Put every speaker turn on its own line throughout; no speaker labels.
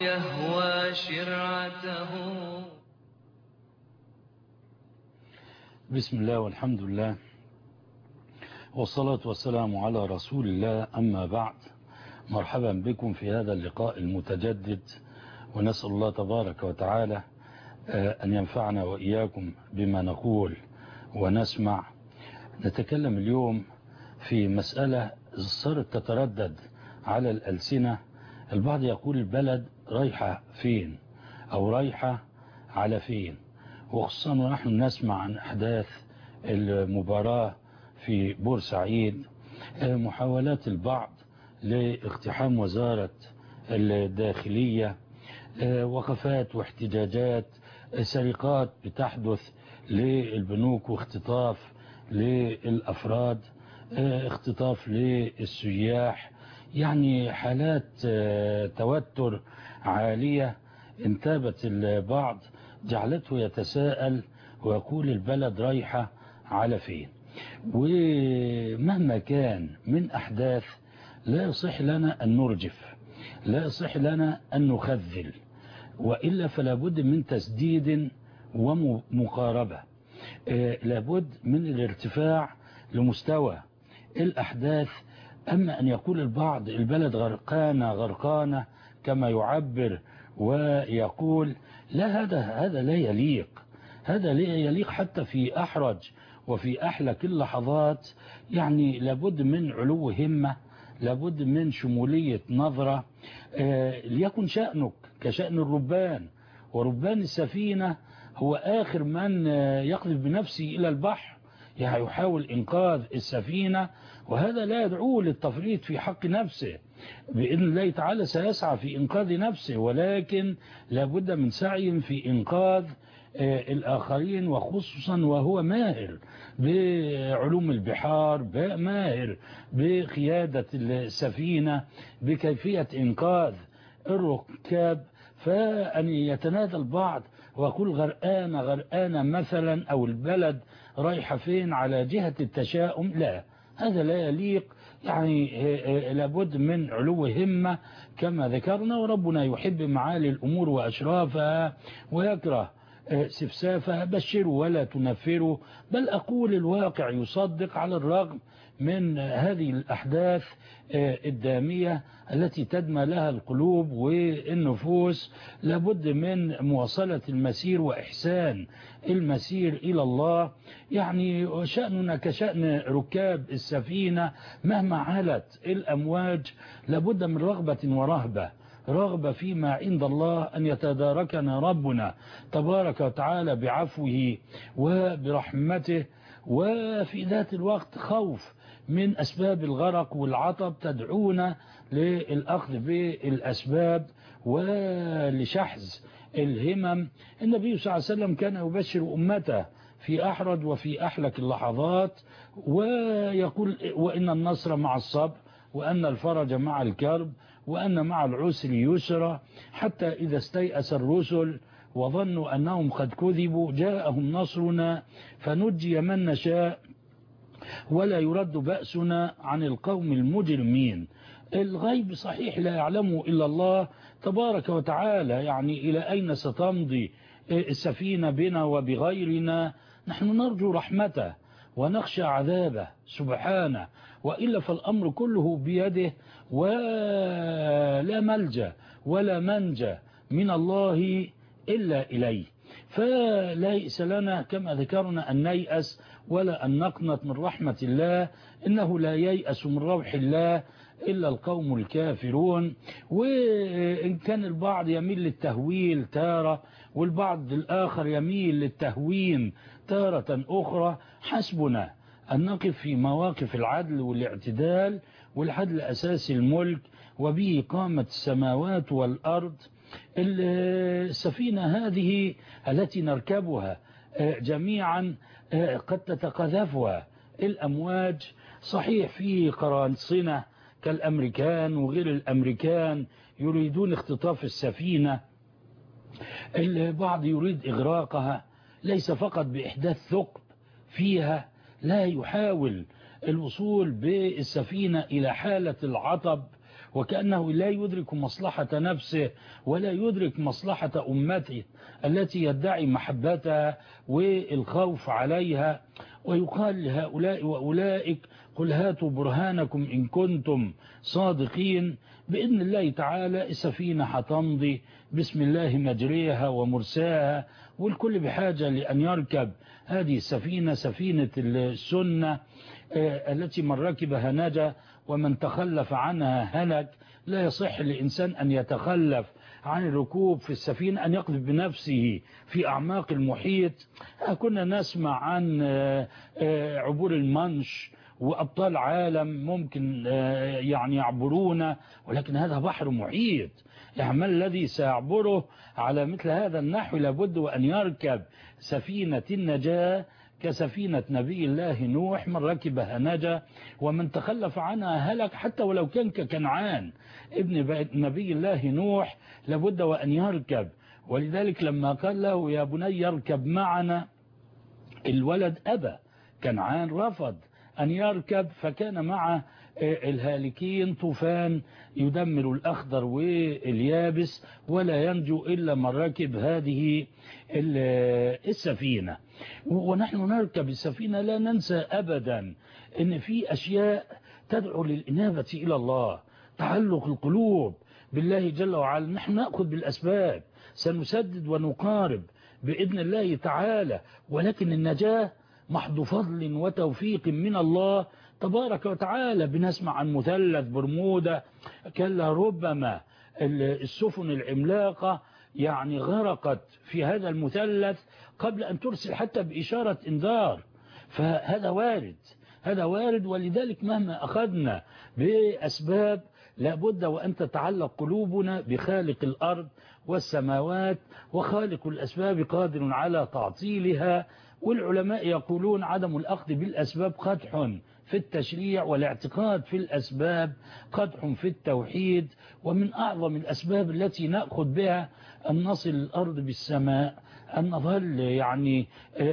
يهوى شرعته.
بسم الله والحمد لله والصلاة والسلام على رسول الله، أما بعد. مرحبا بكم في هذا اللقاء المتجدد، ونسأل الله تبارك وتعالى أن ينفعنا وإياكم بما نقول ونسمع. نتكلم اليوم في مسألة صارت تتردد على الألسنة. البعض يقول البلد رايحة فين أو رايحة على فين، وخصوصا ونحن نسمع عن أحداث المباراة في بورسعيد، محاولات البعض لاقتحام وزارة الداخلية، وقفات واحتجاجات، سرقات بتحدث للبنوك واختطاف للأفراد، اختطاف للسياح، يعني حالات توتر عالية انتابت البعض، جعلته يتساءل ويقول البلد رايحة على فين. ومهما كان من أحداث لا يصح لنا أن نرجف، لا يصح لنا أن نخذل، وإلا فلا بد من تسديد ومقاربة، لابد من الارتفاع لمستوى الأحداث. أما أن يقول البعض البلد غرقانة غرقانة كما يعبر ويقول، لا، هذا لا يليق، هذا لا يليق حتى في أحرج وفي أحلك اللحظات. يعني لابد من علو همة، لابد من شمولية نظرة. ليكن شأنك كشأن الربان، وربان السفينة هو آخر من يقذف بنفسه إلى البحر، يعني يحاول إنقاذ السفينة، وهذا لا يدعو للتفريط في حق نفسه. بإذن الله تعالى سيسعى في إنقاذ نفسه، ولكن لابد من سعي في إنقاذ الآخرين، وخصوصا وهو ماهر بعلوم البحار، ماهر بقيادة السفينة، بكيفية إنقاذ الركاب. فأن يتنادى البعض ويقول غرقانة مثلا، أو البلد رايحة فين على جهة التشاؤم، لا، هذا لا يليق. يعني لابد من علو همة كما ذكرنا، وربنا يحب معالي الأمور وأشرافها ويكره سفسافها. بشروا ولا تنفروا، بل أقول الواقع يصدق، على الرغم من هذه الأحداث الدامية التي تدمى لها القلوب والنفوس. لابد من مواصلة المسير وإحسان المسير إلى الله. يعني شأننا كشأن ركاب السفينة، مهما علت الأمواج لابد من رغبة ورهبة، رغبة فيما عند الله أن يتداركنا ربنا تبارك وتعالى بعفوه وبرحمته، وفي ذات الوقت خوف من أسباب الغرق والعطب تدعونا للأخذ بالأسباب ولشحذ الهمم. النبي صلى الله عليه وسلم كان يبشر أمته في أحرج وفي أحلك اللحظات، ويقول وإن النصر مع الصبر، وأن الفرج مع الكرب، وأن مع العسر يسرا، حتى إذا استيأس الرسل وظنوا أنهم قد كذبوا جاءهم نصرنا فنجي من نشاء ولا يرد بأسنا عن القوم المجرمين. الغيب صحيح لا يعلمه إلا الله تبارك وتعالى، يعني إلى أين ستمضي السفينة بنا وبغيرنا. نحن نرجو رحمته ونخشى عذابه سبحانه، وإلا فالأمر كله بيده، ولا ملجأ ولا منجى من الله إلا إليه. فليس لنا كما ذكرنا أن نيأس ولا أن نقنط من رحمة الله، إنه لا ييأس من روح الله إلا القوم الكافرون. وإن كان البعض يميل للتهويل تارة، والبعض الآخر يميل للتهوين تارة أخرى، حسبنا أن نقف في مواقف العدل والاعتدال، والعدل أساس الملك وبه قامت السماوات والأرض. السفينة هذه التي نركبها جميعا قد تتقذفها الأمواج، صحيح في قراصنة كالأمريكان وغير الأمريكان يريدون اختطاف السفينة، البعض يريد إغراقها، ليس فقط بإحداث ثقب فيها، لا، يحاول الوصول بالسفينة إلى حالة العطب وكأنه لا يدرك مصلحة نفسه ولا يدرك مصلحة أمته التي يدعي محبتها والخوف عليها. ويقال لهؤلاء وأولئك قل هاتوا برهانكم إن كنتم صادقين. بإذن الله تعالى السفينة هتمضي بسم الله مجريها ومرساها، والكل بحاجة لأن يركب هذه السفينة، سفينة السنة التي من ركبها نجا ومن تخلف عنها هلك. لا يصح لإنسان أن يتخلف عن الركوب في السفينة، أن يقذف بنفسه في أعماق المحيط. كنا نسمع عن عبور المنش وأبطال عالم ممكن يعني يعبرون، ولكن هذا بحر محيط. يعني الذي سيعبره على مثل هذا النحو لابد وأن يركب سفينة النجاة كسفينة نبي الله نوح، من ركبها نجا ومن تخلف عنها هلك، حتى ولو كان ككنعان ابن نبي الله نوح لابد وأن يركب. ولذلك لما قال له يا بني يركب معنا، الولد أبى، كنعان رفض أن يركب، فكان مع الهالكين طوفان يدمر الأخضر واليابس، ولا ينجو إلا من ركب هذه السفينة. ونحن نركب السفينة لا ننسى أبدا أن في أشياء تدعو للإنابة إلى الله، تعلق القلوب بالله جل وعلا. نحن نأخذ بالأسباب، سنسدد ونقارب بإذن الله تعالى، ولكن النجاة محض فضل وتوفيق من الله تبارك وتعالى. بنسمع عن مثلث برمودا، كلا ربما السفن العملاقة يعني غرقت في هذا المثلث قبل أن ترسل حتى بإشارة إنذار. فهذا وارد، هذا وارد. ولذلك مهما أخذنا بأسباب لابد وأن تتعلق قلوبنا بخالق الأرض والسماوات، وخالق الأسباب قادر على تعطيلها. والعلماء يقولون عدم الأخذ بالأسباب قدح في التشريع، والاعتقاد في الأسباب قدح في التوحيد. ومن أعظم الأسباب التي نأخذ بها أن نصل الأرض بالسماء، أن نظل يعني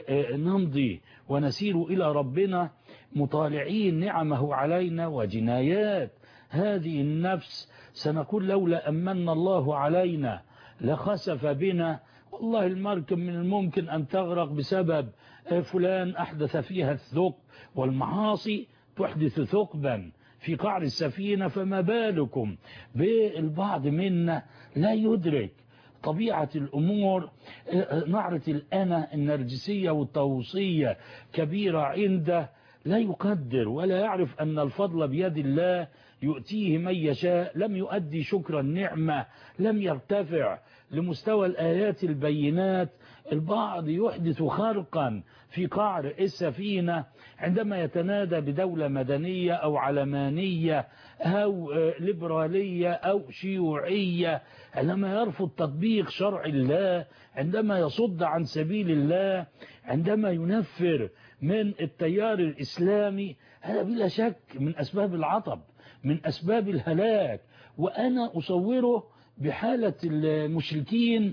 نمضي ونسير إلى ربنا مطالعين نعمه علينا وجنايات هذه النفس. سنقول لولا أمن الله علينا لخسف بنا. والله المركب من الممكن أن تغرق بسبب فلان أحدث فيها الثقب، والمعاصي تحدث ثقبا في قعر السفينة، فما بالكم بالبعض منا لا يدرك طبيعة الأمور. نعرة الأنا النرجسية والطاووسية كبيرة عنده، لا يقدر ولا يعرف أن الفضل بيد الله يؤتيه من يشاء. لم يؤدي شكر النعمة، لم يرتفع لمستوى الآيات البينات. البعض يحدث خرقا في قعر السفينة عندما يتنادى بدولة مدنية أو علمانية أو ليبرالية أو شيوعية، عندما يرفض تطبيق شرع الله، عندما يصد عن سبيل الله، عندما ينفر من التيار الإسلامي. هذا بلا شك من أسباب العطب، من أسباب الهلاك. وأنا أصوره بحالة المشركين.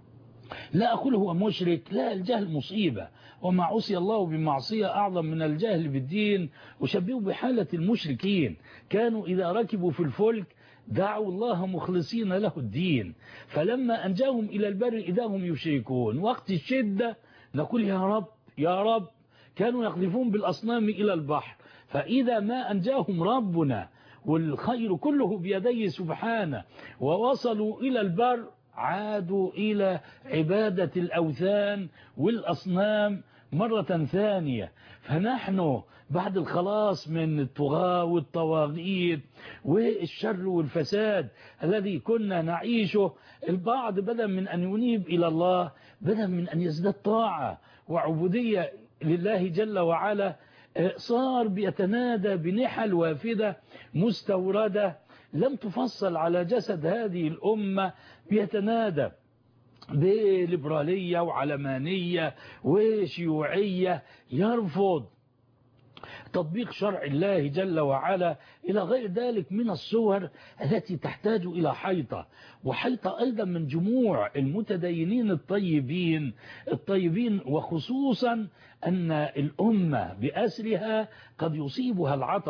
لا أقول هو مشرك، لا، الجهل مصيبة، وما عصي الله بمعصية أعظم من الجهل بالدين. أشبهه بحالة المشركين، كانوا إذا ركبوا في الفلك دعوا الله مخلصين له الدين، فلما أنجاهم إلى البر إذا هم يشركون. وقت الشدة نقول يا رب يا رب. كانوا يقذفون بالأصنام إلى البحر، فإذا ما أنجاهم ربنا والخير كله بيديه سبحانه ووصلوا إلى البر عادوا إلى عبادة الأوثان والأصنام مرة ثانية. فنحن بعد الخلاص من الطغاة والطواغيت والشر والفساد الذي كنا نعيشه، البعض بدل من أن ينيب إلى الله، بدل من أن يزداد طاعة وعبودية لله جل وعلا، صار بيتنادى بنحل وافدة مستوردة لم تفصل على جسد هذه الأمة، بيتنادى بليبرالية وعلمانية وشيوعية، يرفض تطبيق شرع الله جل وعلا إلى غير ذلك من الصور التي تحتاج إلى حيطة، وحيطة أيضا من جموع المتدينين الطيبين، وخصوصا أن الأمة بأسرها قد يصيبها العطب.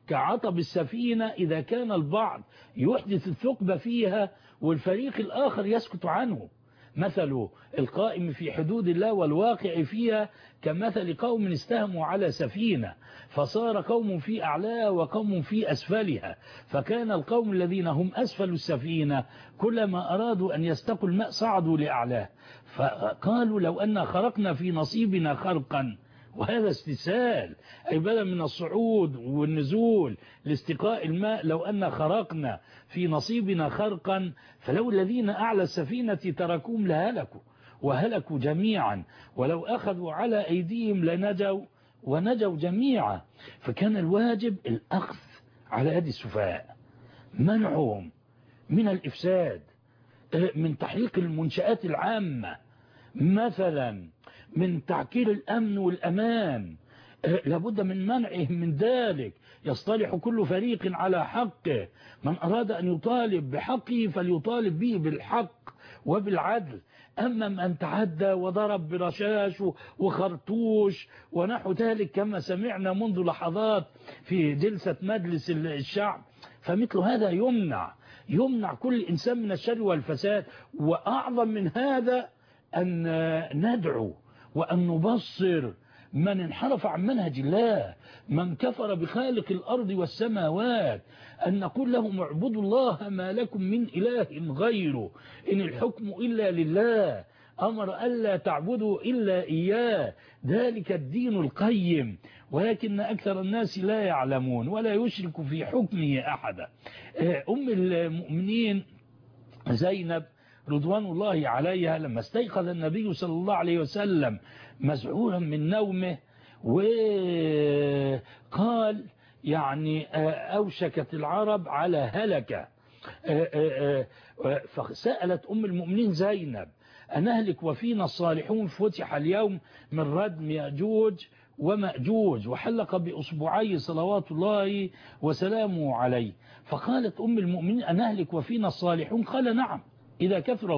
كعطب السفينة إذا كان البعض يحدث الثقب فيها والفريق الآخر يسكت عنه. مثل القائم في حدود الله والواقع فيها كمثل قوم استهموا على سفينة فصار قوم في أعلاها وقوم في أسفلها، فكان القوم الذين هم أسفل السفينة كلما أرادوا أن يستقوا الماء صعدوا لأعلاه، فقالوا لو أن خرقنا في نصيبنا خرقا، وهذا استسهال، أي بدل من الصعود والنزول لاستقاء الماء لو أن خرقنا في نصيبنا خرقا فلو الذين أعلى السفينة تركوهم لهلكوا وهلكوا جميعا، ولو أخذوا على أيديهم لنجوا ونجوا جميعا. فكان الواجب الأخذ على يد السفهاء، منعهم من الإفساد، من تحريق المنشآت العامة، مثلا من تعكير الأمن والأمان، لابد من منعهم من ذلك. يصطلح كل فريق على حقه، من أراد أن يطالب بحقه فليطالب به بالحق وبالعدل. أما من تعدى وضرب برشاش وخرطوش ونحو ذلك كما سمعنا منذ لحظات في جلسة مجلس الشعب، فمثل هذا يمنع كل إنسان من الشر والفساد. وأعظم من هذا أن ندعو وأن نبصر من انحرف عن منهج الله، من كفر بخالق الأرض والسماوات، أن نقول لهم اعبدوا الله ما لكم من إله غيره، إن الحكم إلا لله، أمر ألا تعبدوا إلا إياه، ذلك الدين القيم، ولكن أكثر الناس لا يعلمون ولا يشرك في حكمه أحدا. أم المؤمنين زينب رضوان الله عليها لما استيقظ النبي صلى الله عليه وسلم مذعورا من نومه وقال يعني أوشكت العرب على هلكة، فسألت أم المؤمنين زينب أنهلك وفينا الصالحون فتح اليوم من ردم يأجوج ومأجوج وحلق بأصبعي صلوات الله وسلامه عليه. فقالت أم المؤمنين أنهلك وفينا الصالحون؟ قال نعم إذا كثر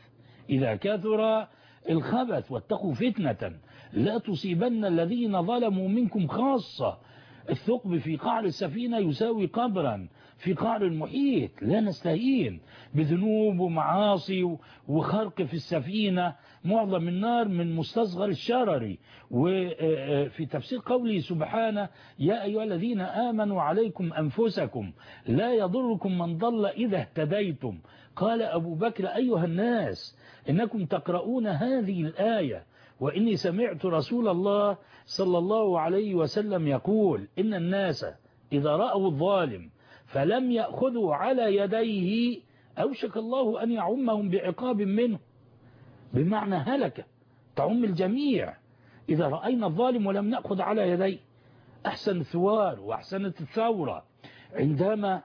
الخبث واتقوا فتنة لا تصيبن الذين ظلموا منكم خاصة. الثقب في قعر السفينة يساوي قبرا في قعر المحيط، لا نستهين بذنوب ومعاصي وخرق في السفينة. معظم النار من مستصغر الشرر. وفي تفسير قوله سبحانه يا أيها الذين آمنوا عليكم أنفسكم لا يضركم من ضل إذا اهتديتم. قال أبو بكر أيها الناس إنكم تقرؤون هذه الآية وإني سمعت رسول الله صلى الله عليه وسلم يقول إن الناس إذا رأوا الظالم فلم يأخذوا على يديه أوشك الله أن يعمهم بعقاب منه، بمعنى هلكة تعم الجميع. إذا رأينا الظالم ولم نأخذ على يديه. أحسن الثوار وأحسنت الثورة عندما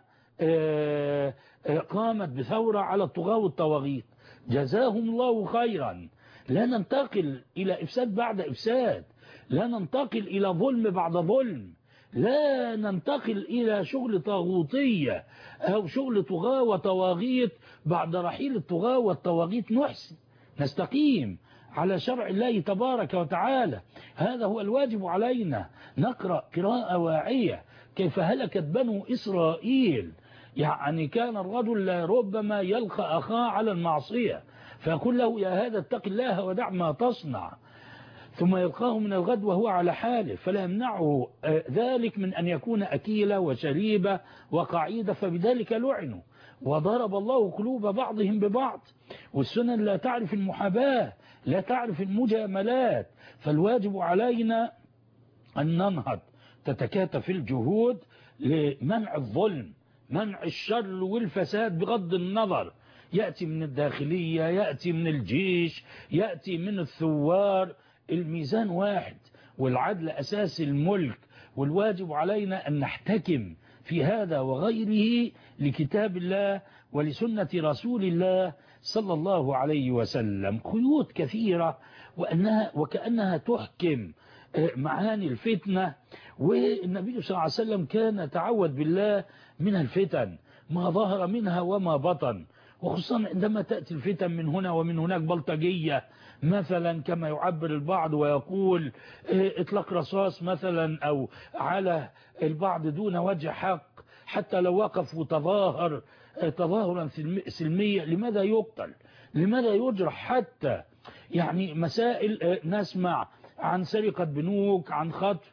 قامت بثورة على الطغاة والطواغيت، جزاهم الله خيرا. لا ننتقل إلى إفساد بعد إفساد، لا ننتقل إلى ظلم بعد ظلم، لا ننتقل إلى شغل طاغوتية أو شغل طغاة وطواغيت. بعد رحيل الطغاة والطواغيت نحسن نستقيم على شرع الله تبارك وتعالى. هذا هو الواجب علينا. نقرأ قراءة واعية كيف هلكت بنو إسرائيل. يعني كان الرجل ربما يلقى أخاه على المعصية فيقول له يا هذا اتق الله ودع ما تصنع، ثم يلقاه من الغد وهو على حاله، فلا يمنعه ذلك من أن يكون أكيلة وشريبة وقعيدة، فبذلك لعنوا. وضرب الله قلوب بعضهم ببعض. والسنن لا تعرف المحاباة، لا تعرف المجاملات. فالواجب علينا أن ننهض، تتكاتف الجهود لمنع الظلم، منع الشر والفساد بغض النظر، يأتي من الداخلية، يأتي من الجيش، يأتي من الثوار. الميزان واحد والعدل أساس الملك. والواجب علينا أن نحتكم في هذا وغيره لكتاب الله ولسنة رسول الله صلى الله عليه وسلم. خيوط كثيرة وكأنها تحكم معاني الفتنة. والنبي صلى الله عليه وسلم كان تعوذ بالله من الفتن ما ظهر منها وما بطن. وخصوصا عندما تأتي الفتن من هنا ومن هناك بلطجية مثلا كما يعبر البعض ويقول اطلاق رصاص مثلا أو على البعض دون وجه حق حتى لو وقف وتظاهر تظاهرا سلميا، لماذا يقتل؟ لماذا يجرح؟ حتى يعني مسائل نسمع عن سرقة بنوك، عن خطف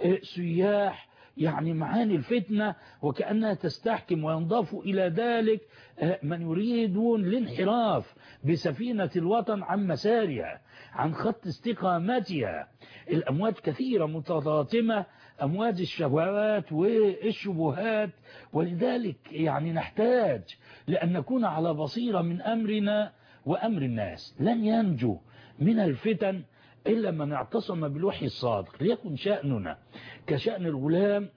سياح، يعني معاني الفتنة وكأنها تستحكم، وينضاف إلى ذلك من يريدون الانحراف بسفينة الوطن عن مسارها، عن خط استقامتها. الأمواج كثيرة متلاطمة، أمواج الشهوات والشبهات، ولذلك يعني نحتاج لأن نكون على بصيرة من أمرنا وأمر الناس. لن ينجو من الفتن إلا من اعتصم بالوحي الصادق. ليكن شأننا كشأن الغلام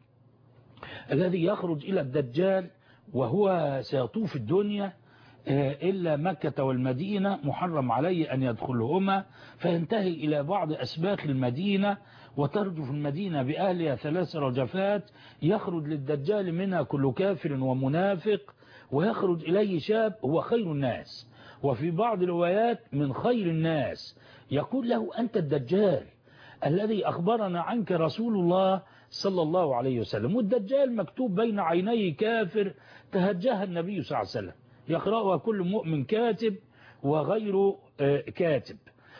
الذي يخرج إلى الدجال وهو سيطوف الدنيا إلا مكة والمدينة محرم عليه أن يدخلهما، فينتهي إلى بعض أسباط المدينة وترجف المدينة بأهلها 3 رجفات، يخرج للدجال منها كل كافر ومنافق، ويخرج إليه شاب هو خير الناس، وفي بعض الروايات من خير الناس، يقول له أنت الدجال الذي أخبرنا عنك رسول الله صلى الله عليه وسلم. والدجال مكتوب بين عيني كافر تهجها النبي صلى الله عليه وسلم، يقرأها كل مؤمن كاتب وغير كاتب،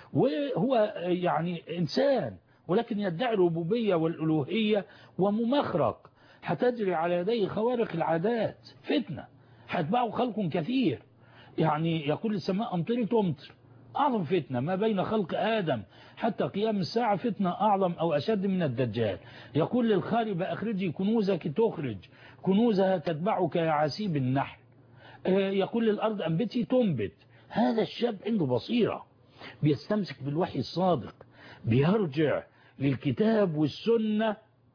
وهو يعني إنسان ولكن يدعي الربوبية والألوهية وممخرق، هتجري على يديه خوارق العادات، فتنة هتبعه خلق كثير. يعني يقول السماء أمطري تمطر، أعظم فتنة ما بين خلق آدم حتى قيام الساعة، فتنة أعظم أو أشد من الدجال. يقول للخاربة أخرجي كنوزك تخرج كنوزها تتبعك يا عسيب النحل. يقول للأرض أنبتي تنبت. هذا الشاب عنده بصيرة، بيستمسك بالوحي الصادق، بيرجع للكتاب والسنة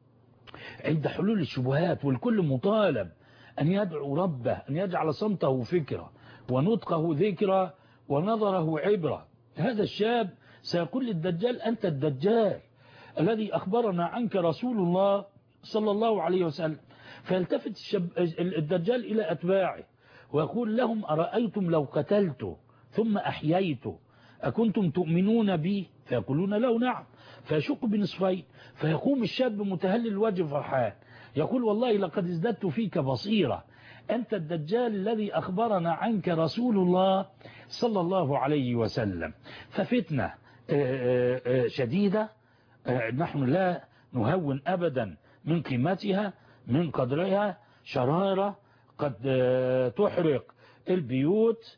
عند حلول الشبهات، والكل مطالب أن يدعو ربه، أن يجعل صمته فكرة ونطقه ذكرى ونظره عبرة. هذا الشاب سيقول للدجال أنت الدجال الذي أخبرنا عنك رسول الله صلى الله عليه وسلم. فيلتفت الدجال إلى أتباعه ويقول لهم أرأيتم لو قتلت ثم أحييت أكنتم تؤمنون بي؟ فيقولون له نعم. فيشق بنصفين، فيقوم الشاب متهلل الوجه فرحان يقول والله لقد ازددت فيك بصيرة، أنت الدجال الذي أخبرنا عنك رسول الله صلى الله عليه وسلم. ففتنة شديدة، نحن لا نهون أبدا من قيمتها، من قدرها. شرارة قد تحرق البيوت،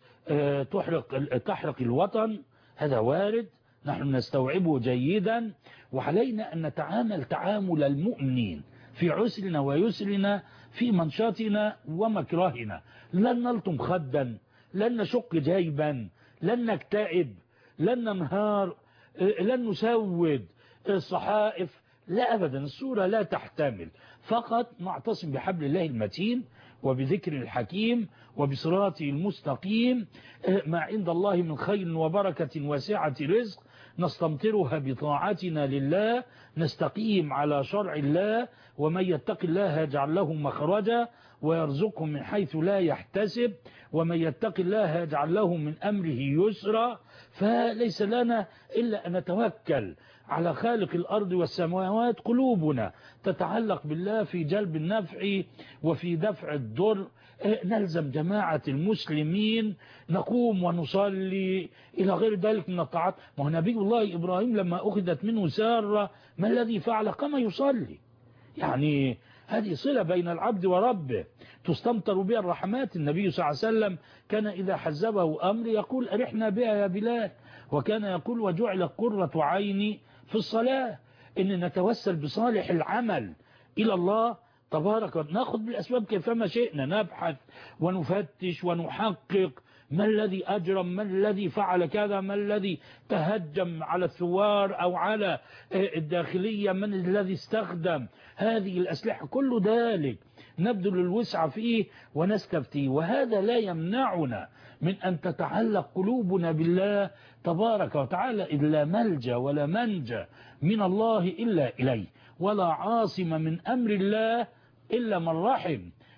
تحرق الوطن، هذا وارد، نحن نستوعبه جيدا، وعلينا أن نتعامل تعامل المؤمنين في عسرنا ويسرنا، في منشاتنا ومكرهنا. لن نلطم خدا، لن نشق جيبا، لن نكتئب، لن ننهار، لن نسود الصحائف، لا أبدا. الصورة لا تحتمل، فقط نعتصم بحبل الله المتين وبذكر الحكيم وبصراطه المستقيم. ما عند الله من خير وبركة واسعة رزق نستمطرها بطاعتنا لله، نستقيم على شرع الله. ومن يتق الله يجعل له مخرجا ويرزقه من حيث لا يحتسب، ومن يتق الله يجعل له من أمره يسرا. فليس لنا إلا أن نتوكل على خالق الأرض والسماوات، قلوبنا تتعلق بالله في جلب النفع وفي دفع الضر. نلزم جماعة المسلمين، نقوم ونصلي إلى غير ذلك من الطاعات. وهو نبي الله إبراهيم لما أخذت منه سارة ما الذي فعل؟ قام يصلي. يعني هذه صلة بين العبد وربه تستمطر بها الرحمات. النبي صلى الله عليه وسلم كان إذا حزبه أمر يقول أرحنا بها يا بلال، وكان يقول وجعل قرة عيني في الصلاة. إن نتوسل بصالح العمل إلى الله تبارك وتعالى، نأخذ بالأسباب كيفما شئنا، نبحث ونفتش ونحقق ما الذي أجرم، ما الذي فعل كذا، ما الذي تهجم على الثوار أو على الداخلية، من الذي استخدم هذه الأسلحة. كل ذلك نبذل الوسع فيه ونستفتيه، وهذا لا يمنعنا من أن تتعلق قلوبنا بالله تبارك وتعالى، إذ لا ملجأ ولا منجا من الله إلا إليه، ولا عاصم من أمر الله إلا من رحم.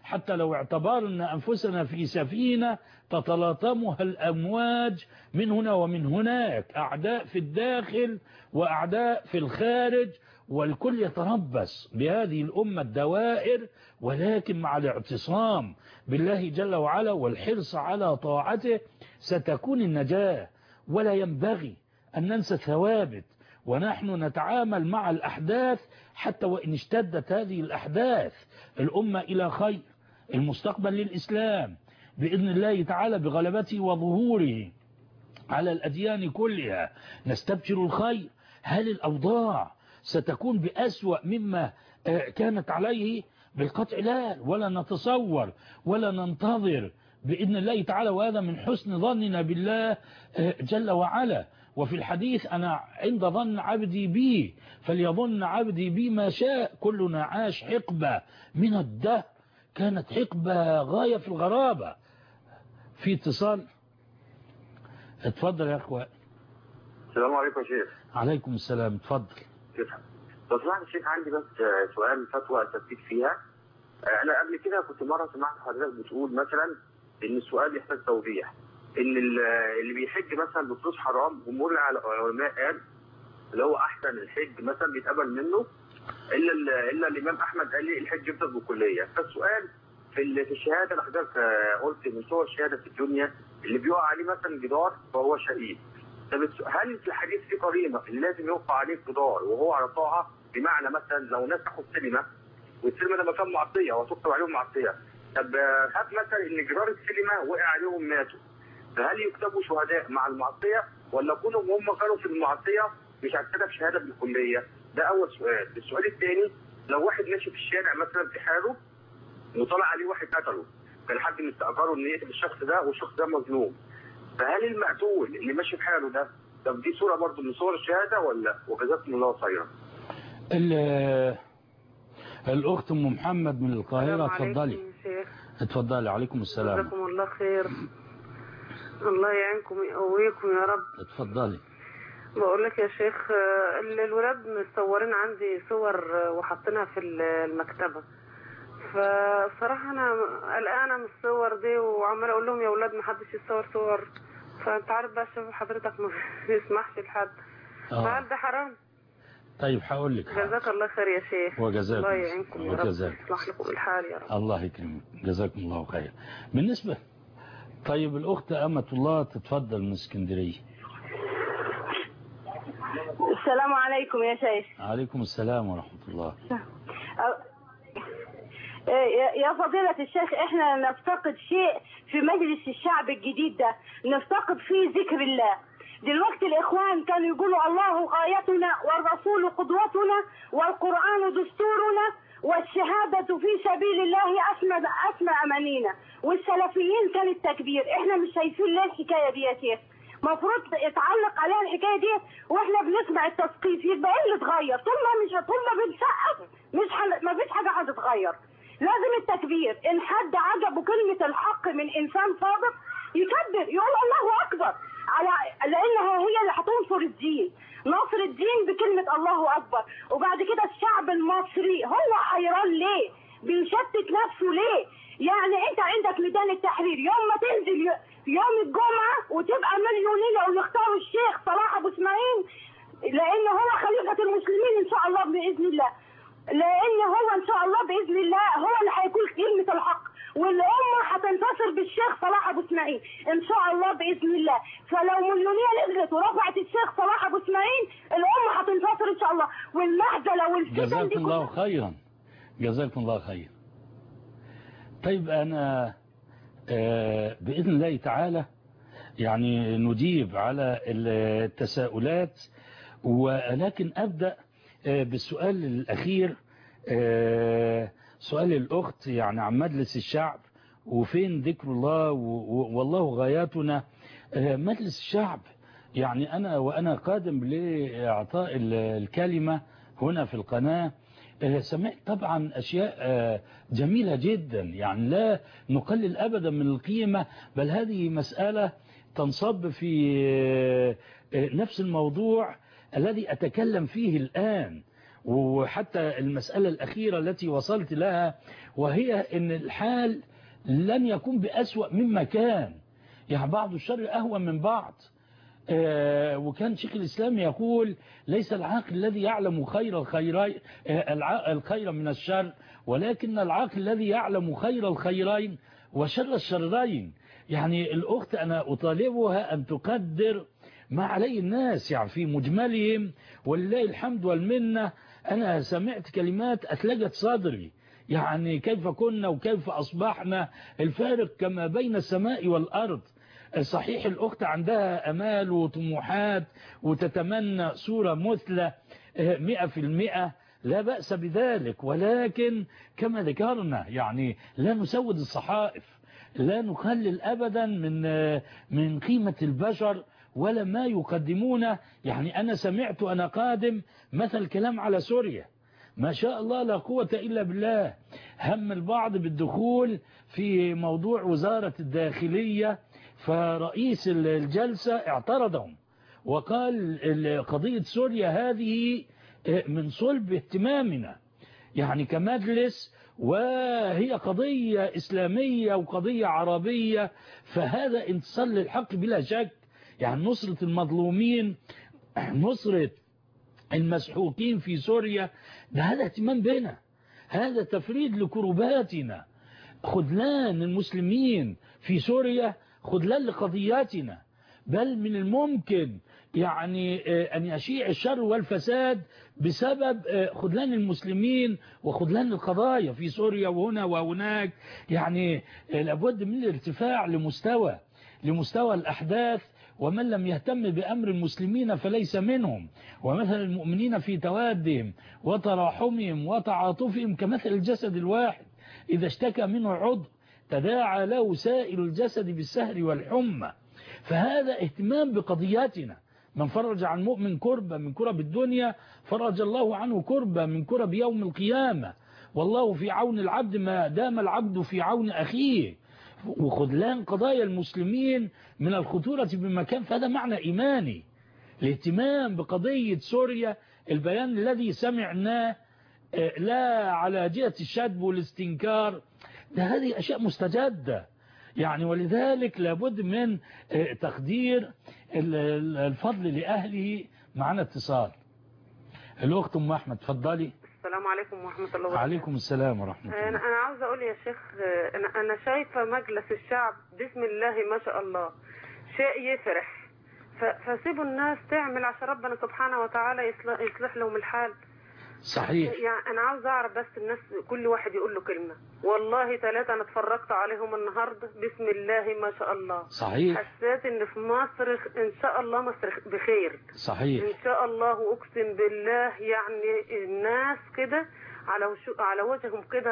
حتى لو اعتبرنا أنفسنا في سفينة تتلاطمها الأمواج من هنا ومن هناك، أعداء في الداخل وأعداء في الخارج، والكل يتربص بهذه الأمة الدوائر، ولكن مع الاعتصام بالله جل وعلا والحرص على طاعته ستكون النجاة. ولا ينبغي أن ننسى ثوابت، ونحن نتعامل مع الأحداث حتى وإن اشتدت هذه الأحداث الأمة إلى خير، المستقبل للإسلام بإذن الله تعالى بغلبته وظهوره على الأديان كلها، نستبشر الخير. هل الأوضاع ستكون بأسوأ مما كانت عليه؟ بالقطع لا، ولا نتصور ولا ننتظر بإذن الله تعالى، وهذا من حسن ظننا بالله جل وعلا. وفي الحديث أنا عند ظن عبدي بي فليظن عبدي بي ما شاء، كلنا عاش حقبة من الدهر كانت حقبة غاية في الغرابة. في اتصال، اتفضل يا أخوة.
السلام عليكم يا شيخ.
عليكم السلام، اتفضل.
كيف حالك؟ لو سمحت يا شيخ، عندي بس سؤال فتوى استفيد فيها. انا قبل كده كنت مره سمعت حضرتك بتقول مثلا ان السؤال يحتاج توضيح، ان اللي بيحج مثلا بفلوس حرام، جمهور العلماء قال اللي هو احسن الحج مثلا بيتقبل منه، الا الامام احمد قال لي الحج يفضل بالكليه. فالسؤال في الشهاده اللي حضرتك قلت من صور الشهاده في الدنيا اللي بيقع عليه مثلا جدار فهو شهيد. طب هل في الحديث في قرينه اللي لازم يوقع عليه جدار وهو على طاعه؟ بمعنى مثلا لو ناس تاخد سينما والسينما ده مكان معصيه وتكتب عليهم معصيه، طب هات مثلا ان جدار السينما وقع عليهم ماتوا، فهل يكتبوا شهداء مع المعصيه ولا كونهم هم كانوا في المعصيه مش هتكتب شهاده بالكليه؟ ده اول سؤال. السؤال الثاني، لو واحد ماشي في الشارع مثلا في حاله وطلع عليه واحد قتله، كان حد مستأجره ان يقتل الشخص ده والشخص ده مظلوم، فهل المقتول اللي ماشي في حاله ده طب دي صوره برضه من صور الشهاده ولا؟ وجزاكم الله خيرا.
الأخت أم محمد من القاهرة، اتفضلي. اتفضلي. عليكم السلام.
جزاكم الله خير، الله يعينكم ويقويكم يا رب.
اتفضلي.
بقول لك يا شيخ، الولاد مصورين عندي صور وحاطينها في المكتبة، فصراحة أنا قلقانة من الصور دي وعمالة أقول لهم يا ولاد ما حدش يصور صور، فأنت عارف بقى شوف حضرتك ما يسمحش لحد، فهل ده حرام؟
طيب هقول لك.
جزاك الله خير يا شيخ.
وجزاكم
الله يعينكم يا رب، يصلح لكم الحال يا رب.
الله يكرمك، جزاكم الله خير. بالنسبة طيب الأخت أمة الله تتفضل من اسكندرية.
السلام عليكم يا شيخ.
عليكم السلام ورحمة الله.
يا فضيلة الشيخ، احنا نفتقد شيء في مجلس الشعب الجديد ده، نفتقد فيه ذكر الله. دلوقتي الإخوان كانوا يقولوا الله غايتنا والرسول قدوتنا والقرآن دستورنا والشهادة في سبيل الله أسمى أمانينا، والسلفيين كان التكبير. احنا مش شايفين ليه الحكاية دي يا شيخ؟ مفروض يتعلق عليها الحكاية دي واحنا بنسمع التسقيف، يبقى ايه اللي اتغير؟ طول ما بنسقف ما فيش حاجة هتتغير. لازم التكبير. ان حد عجبه كلمة الحق من انسان صادق يكبر يقول الله اكبر، لانها هي اللي هتنصر الدين. نصر الدين بكلمة الله اكبر. وبعد كده الشعب المصري هو حيران ليه؟ بيشتت نفسه ليه؟ يعني انت عندك ميدان التحرير، يوم ما تنزل يوم الجمعة وتبقى مليونية ونختار الشيخ صلاح ابو اسماعيل لان هو خليفة المسلمين ان شاء الله باذن الله، لان هو ان شاء الله باذن الله هو اللي هيقول كلمة الحق، والامه هتنتصر بالشيخ صلاح ابو اسماعيل ان شاء الله باذن الله. فلو مليونيه نزلت ورفعت الشيخ صلاح ابو اسماعيل الامه هتنتصر ان شاء الله. والمهزله والفتن دي
جزاكم الله خيرا، جزاكم الله خيرا. طيب انا باذن الله تعالى يعني نجيب على التساؤلات، ولكن ابدا بالسؤال الاخير، سؤال الأخت يعني عن مجلس الشعب وفين ذكر الله والله غاياتنا. مجلس الشعب يعني وأنا قادم لإعطاء الكلمة هنا في القناة سمعت طبعا أشياء جميلة جدا، يعني لا نقلل أبدا من القيمة، بل هذه مسألة تنصب في نفس الموضوع الذي أتكلم فيه الآن، وحتى المسألة الأخيرة التي وصلت لها وهي أن الحال لن يكون بأسوأ مما كان، يعني بعض الشر أهون من بعض. وكان شيخ الإسلام يقول ليس العاقل الذي يعلم الخير من الشر، ولكن العاقل الذي يعلم خير الخيرين وشر الشرين. يعني الأخت أنا أطالبها أن تقدر ما عليه الناس يعني في مجملهم، ولله الحمد والمنة. أنا سمعت كلمات أثلجت صدري، يعني كيف كنا وكيف أصبحنا، الفارق كما بين السماء والأرض. صحيح الأخت عندها أمال وطموحات وتتمنى صورة مثلى 100%، لا بأس بذلك، ولكن كما ذكرنا يعني لا نسود الصحائف، لا نقلل أبدا من قيمة البشر ولا ما يقدمونه. يعني أنا سمعت أنا قادم مثل كلام على سوريا، ما شاء الله لا قوة إلا بالله، هم البعض بالدخول في موضوع وزارة الداخلية، فرئيس الجلسة اعترضهم وقال قضية سوريا هذه من صلب اهتمامنا يعني كمجلس، وهي قضية إسلامية وقضية عربية، فهذا انتصار للحق بلا شك. يعني نصرة المظلومين، نصرة المسحوقين في سوريا، ده هذا اهتمام بنا، هذا تفريد لكرباتنا. خذلان المسلمين في سوريا خذلان لقضياتنا، بل من الممكن يعني أن يشيع الشر والفساد بسبب خذلان المسلمين وخذلان القضايا في سوريا وهنا وهناك. يعني لابد من الارتفاع لمستوى الأحداث، ومن لم يهتم بأمر المسلمين فليس منهم. ومثل المؤمنين في توادهم وتراحمهم وتعاطفهم كمثل الجسد الواحد إذا اشتكى منه عضو تداعى له سائر الجسد بالسهر والحمى. فهذا اهتمام بقضياتنا. من فرج عن مؤمن كربة من كرب الدنيا فرج الله عنه كربة من كرب يوم القيامة، والله في عون العبد ما دام العبد في عون أخيه. وخذلان قضايا المسلمين من الخطورة بمكان، فهذا معنى إيماني. الاهتمام بقضية سوريا، البيان الذي سمعناه لا على جهة الشدب والاستنكار، ده هذه أشياء مستجدة يعني، ولذلك لابد من تقدير الفضل لأهله. معنا اتصال، الأخت أم أحمد، تفضلي.
السلام عليكم ورحمة الله وبركاته.
عليكم السلام ورحمة الله.
أنا عاوز أقول يا شيخ، أنا شايفة مجلس الشعب بسم الله ما شاء الله شيء يفرح، فسيبوا الناس تعمل عشان ربنا سبحانه وتعالى يصلح لهم الحال.
صحيح.
يعني أنا عاوز أعرف بس الناس كل واحد يقول له كلمة، والله 3 أنا اتفرجت عليهم النهاردة بسم الله ما شاء الله.
صحيح.
حسيت إن في مصر إن شاء الله مصر بخير.
صحيح.
إن شاء الله، وأقسم بالله يعني الناس كده على وجههم كده.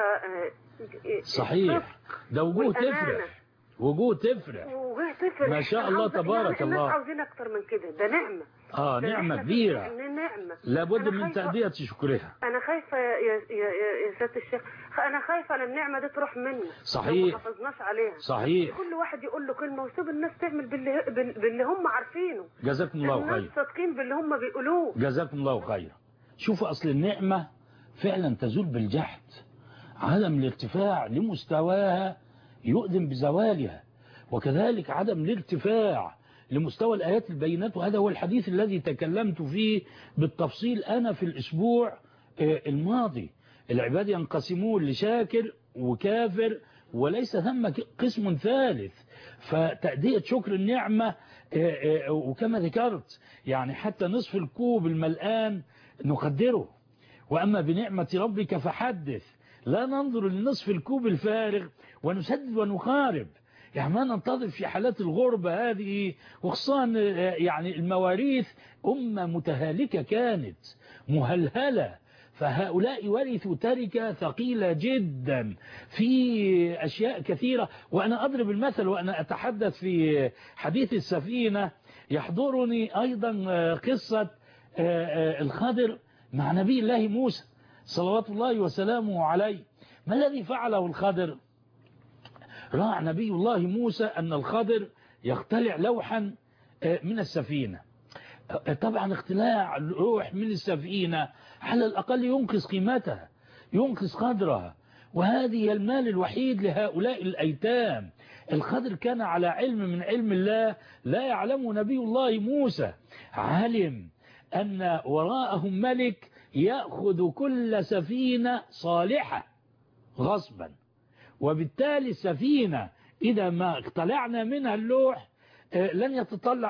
صحيح. ده وجوه تفرح، وجوه تفرح ما شاء الله تبارك الله.
الناس عاوزين أكتر من كده، ده نعمة.
نعمة كبيرة،
نعمة
لابد من تأدية شكرها.
أنا خايفة يا سيادة الشيخ، أنا خايفة أن النعمة دي تروح مني.
صحيح.
ما حافظناش عليها.
صحيح.
كل واحد يقول له كلمة ويسيب الناس تعمل باللي هم عارفينه.
جزاكم الله خير.
الناس صادقين باللي هم بيقولوه.
جزاكم الله خير. شوفوا أصل النعمة فعلا تزول بالجحد، عدم الارتفاع لمستواها يؤذن بزوالها، وكذلك عدم الارتفاع لمستوى الآيات البينات. وهذا هو الحديث الذي تكلمت فيه بالتفصيل أنا في الأسبوع الماضي. العباد ينقسمون لشاكر وكافر، وليس ثم قسم ثالث. فتأدية شكر النعمة، وكما ذكرت يعني حتى نصف الكوب الملآن نقدره، وأما بنعمة ربك فحدث. لا ننظر لنصف الكوب الفارغ ونسدد ونقارب، يعني ما ننتظر في حالات الغربة هذه، وخصوصا يعني المواريث أمة متهالكة كانت مهلهلة، فهؤلاء ورثوا تركة ثقيلة جدا في أشياء كثيرة. وأنا أضرب المثل وأنا أتحدث في حديث السفينة، يحضرني أيضا قصة الخضر مع نبي الله موسى صلوات الله وسلامه عليه. ما الذي فعله الخضر؟ رأى نبي الله موسى أن الخضر يختلع لوحا من السفينة، طبعا اختلاع الروح من السفينة على الأقل ينقص قيمتها، ينقص قدرها، وهذه المال الوحيد لهؤلاء الأيتام. الخضر كان على علم من علم الله لا يعلم نبي الله موسى، علم أن وراءهم ملك يأخذ كل سفينة صالحة غصبا، وبالتالي السفينة إذا ما اقتلعنا منها اللوح لن يتطلع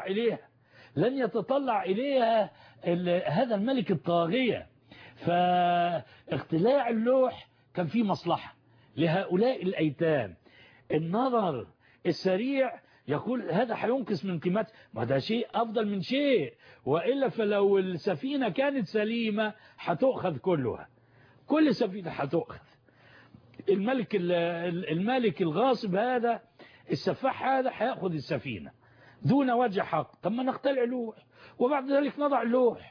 إليها هذا الملك الطاغية. فاقتلاع اللوح كان فيه مصلحة لهؤلاء الأيتام. النظر السريع يقول هذا هينقص من قيمته، ما ده شيء أفضل من شيء، وإلا فلو السفينة كانت سليمة هتؤخذ كلها، كل سفينة هتؤخذ. الملك الغاصب هذا، السفاح هذا هيأخذ السفينة دون وجه حق. طب ما نقتلع اللوح وبعد ذلك نضع اللوح.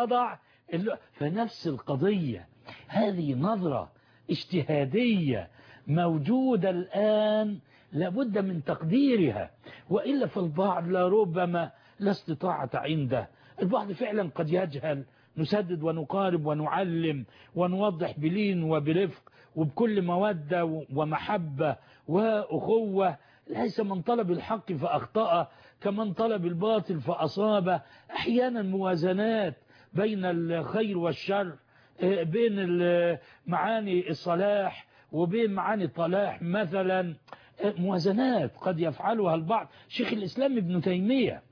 فنفس القضية، هذه نظرة اجتهادية موجودة الآن لابد من تقديرها، وإلا فالبعض لربما لا استطاعة عنده. البعض فعلا قد يجهل. نسدد ونقارب ونعلم ونوضح بلين وبرفق وبكل مودة ومحبة وأخوة. ليس من طلب الحق فأخطأ كمن طلب الباطل فأصاب. أحيانا موازنات بين الخير والشر، بين معاني الصلاح وبين معاني الطلاح مثلا، موازنات قد يفعلها البعض. شيخ الإسلام ابن تيمية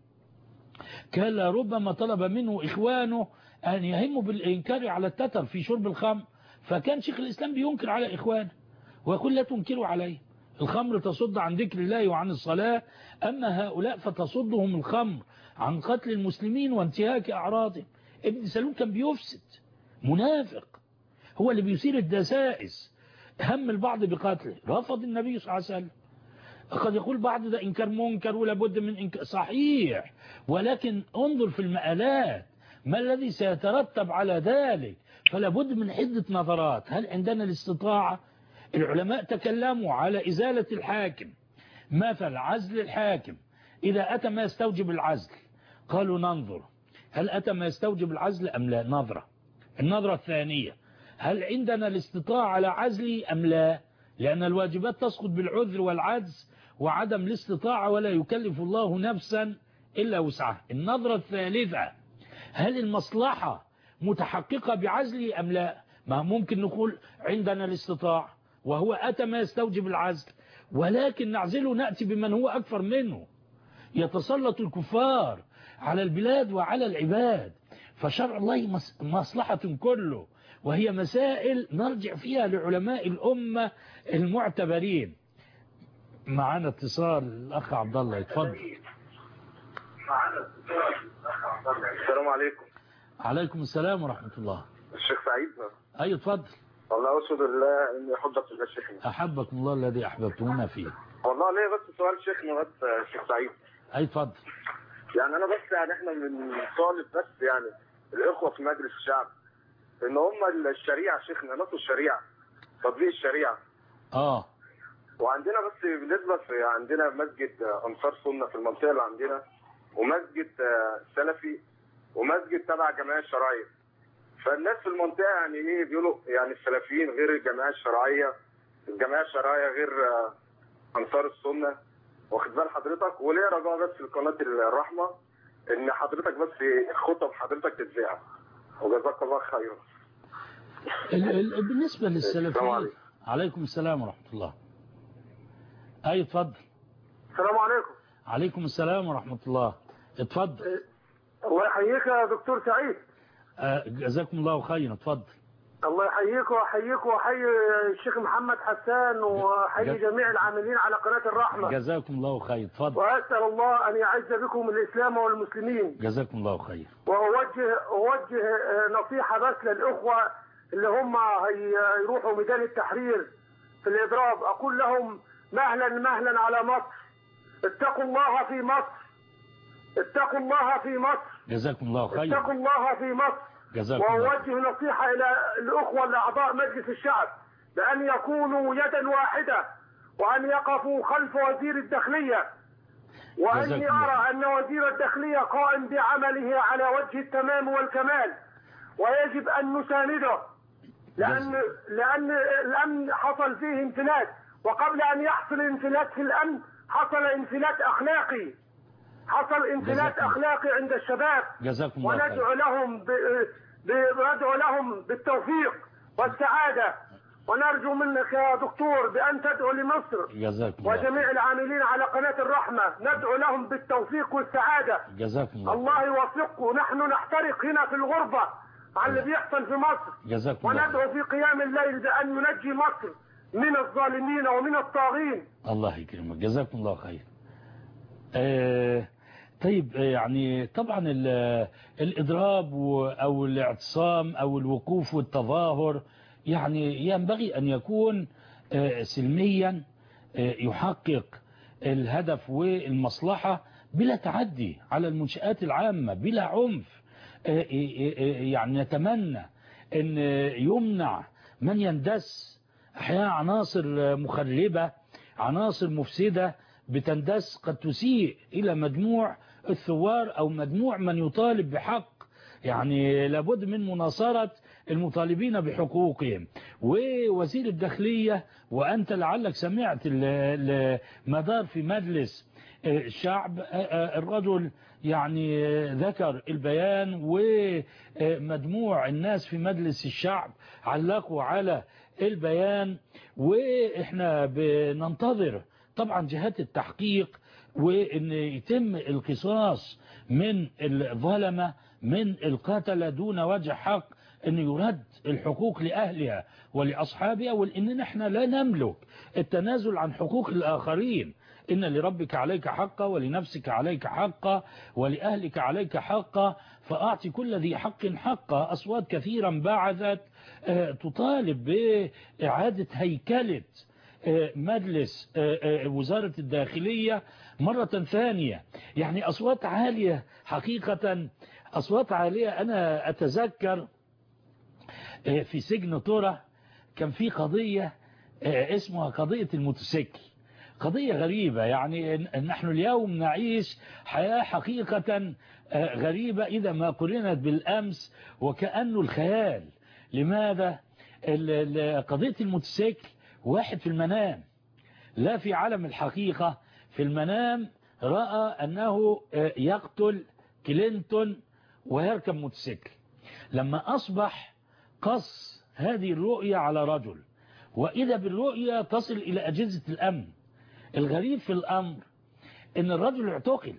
كان ربما طلب منه إخوانه أن يهموا بالإنكار على التتر في شرب الخمر، فكان شيخ الإسلام بينكر على إخوانه ويقول لا تنكروا عليه، الخمر تصد عن ذكر الله وعن الصلاة، أما هؤلاء فتصدهم الخمر عن قتل المسلمين وانتهاك أعراضهم. ابن سلول كان بيفسد، منافق، هو اللي بيثير الدسائس، هم البعض بقتله، رفض النبي صلى الله عليه وسلم. قد يقول بعض ده إنكار منكر ولا بد من إنكار، صحيح، ولكن انظر في المآلات ما الذي سيترتب على ذلك. فلا بد من عدة نظرات. هل عندنا الاستطاعة؟ العلماء تكلموا على إزالة الحاكم، مثل عزل الحاكم إذا أتى ما يستوجب العزل، قالوا ننظر هل أتى ما يستوجب العزل أم لا، نظرة. النظرة الثانية، هل عندنا الاستطاعة على عزلي أم لا، لأن الواجبات تسقط بالعذر والعجز وعدم الاستطاعة، ولا يكلف الله نفسا إلا وسعها. النظرة الثالثة، هل المصلحة متحققة بعزلي أم لا. ما ممكن نقول عندنا الاستطاعة وهو أتى ما يستوجب العزل، ولكن نعزله نأتي بمن هو أكثر منه، يتسلط الكفار على البلاد وعلى العباد. فشرع الله مصلحة كله، وهي مسائل نرجع فيها لعلماء الأمة المعتبرين. معنا اتصال الأخ عبد الله، يتفضل.
السلام عليكم.
عليكم السلام ورحمة الله.
الشيخ سعيد.
أي اتفضل.
والله أشهد الله إني أحبك في الله شيخنا.
أحبكم الله الذي أحببتمونا فيه.
والله ليه بس سؤال شيخنا بس الشيخ سعيد.
أي اتفضل.
يعني أنا بس إحنا من طالب بس الإخوة في مجلس الشعب إن هم الشريعة شيخنا، نص الشريعة، تطبيق الشريعة. وعندنا بس بالنسبة عندنا مسجد أنصار سنة في المنطقة اللي عندنا، ومسجد سلفي، ومسجد تبع الجمعية الشرعية. فالناس في المنطقة بيقولوا السلفيين غير الجمعية الشرعية، الجمعية الشرعية غير أنصار السنة، واخد بال حضرتك. وليه رجاء بس في قناة الرحمة إن حضرتك بس خطب حضرتك تتذاع، وجزاك الله خيرا.
بالنسبة للسلفيين، عليكم السلام ورحمة الله. أي اتفضل.
السلام عليكم.
عليكم السلام ورحمة الله، اتفضل.
الله يحييك يا دكتور سعيد.
جزاكم الله خيرا، اتفضل.
الله يحييك وأحييك وأحيي الشيخ محمد حسان وأحيي جميع العاملين على قناة الرحمة.
جزاكم الله خير، اتفضل.
وأسأل الله أن يعز بكم الإسلام والمسلمين.
جزاكم الله خير.
وأوجه نصيحة بس للإخوة اللي هم هيروحوا ميدان التحرير في الإضراب، أقول لهم مهلا مهلا على مصر، اتقوا الله في مصر، اتقوا الله في مصر.
جزاكم الله خير.
اتقوا الله في مصر. وأوجه نصيحة إلى الأخوة الأعضاء مجلس الشعب بأن يكونوا يدا واحدة، وأن يقفوا خلف وزير الداخلية وأني أرى أن وزير الداخلية قائم بعمله على وجه التمام والكمال، ويجب أن نسانده، لأن الأمن حصل فيه انفلات، وقبل أن يحصل انفلات في الأمن حصل انفلات أخلاقي، عند الشباب.
جزاكم الله خير.
وندعو لهم بالتوفيق والسعادة، ونرجو منك يا دكتور بأن تدعو لمصر وجميع العاملين على قناة الرحمة، ندعو لهم بالتوفيق والسعادة.
جزاكم الله.
الله يوفقه. نحن نحترق هنا في الغربة على اللي بيحصل في مصر، وندعو في قيام الليل بأن ننجي مصر من الظالمين ومن الطاغين.
الله يكرمك. جزاكم الله خير. طيب، يعني طبعا الإضراب أو الاعتصام أو الوقوف والتظاهر يعني ينبغي أن يكون سلميا، يحقق الهدف والمصلحة بلا تعدي على المنشآت العامة، بلا عنف. يعني نتمنى أن يمنع من يندس أحيانا عناصر مخربة، عناصر مفسدة بتندس قد تسيء إلى مجموع الثوار أو مجموع من يطالب بحق. يعني لابد من مناصرة المطالبين بحقوقهم. ووزير الداخلية، وأنت لعلك سمعت المدار في مجلس الشعب، الرجل يعني ذكر البيان، ومجموع الناس في مجلس الشعب علقوا على البيان. وإحنا بننتظر طبعا جهات التحقيق، وإن يتم القصاص من الظلمة من القتلة دون وجه حق، أن يرد الحقوق لأهلها ولأصحابها، وإن نحن لا نملك التنازل عن حقوق الآخرين. إن لربك عليك حقا، ولنفسك عليك حقا، ولأهلك عليك حقا، فأعطي كل ذي حق حقا. أصوات كثيرا بعثت تطالب بإعادة هيكلة مجلس وزارة الداخلية مرة ثانية. يعني أصوات عالية حقيقة، أصوات عالية. أنا أتذكر في سجن ترى كان في قضية اسمها قضية الموتوسيكل، قضية غريبة. يعني نحن اليوم نعيش حياة حقيقة غريبة إذا ما قرنت بالأمس، وكأنه الخيال. لماذا؟ قضية الموتوسيكل، واحد في المنام، لا في عالم الحقيقة، في المنام رأى أنه يقتل كلينتون ويركب موتوسيكل. لما أصبح قص هذه الرؤية على رجل، وإذا بالرؤية تصل إلى أجهزة الأمن. الغريب في الأمر أن الرجل اعتقل.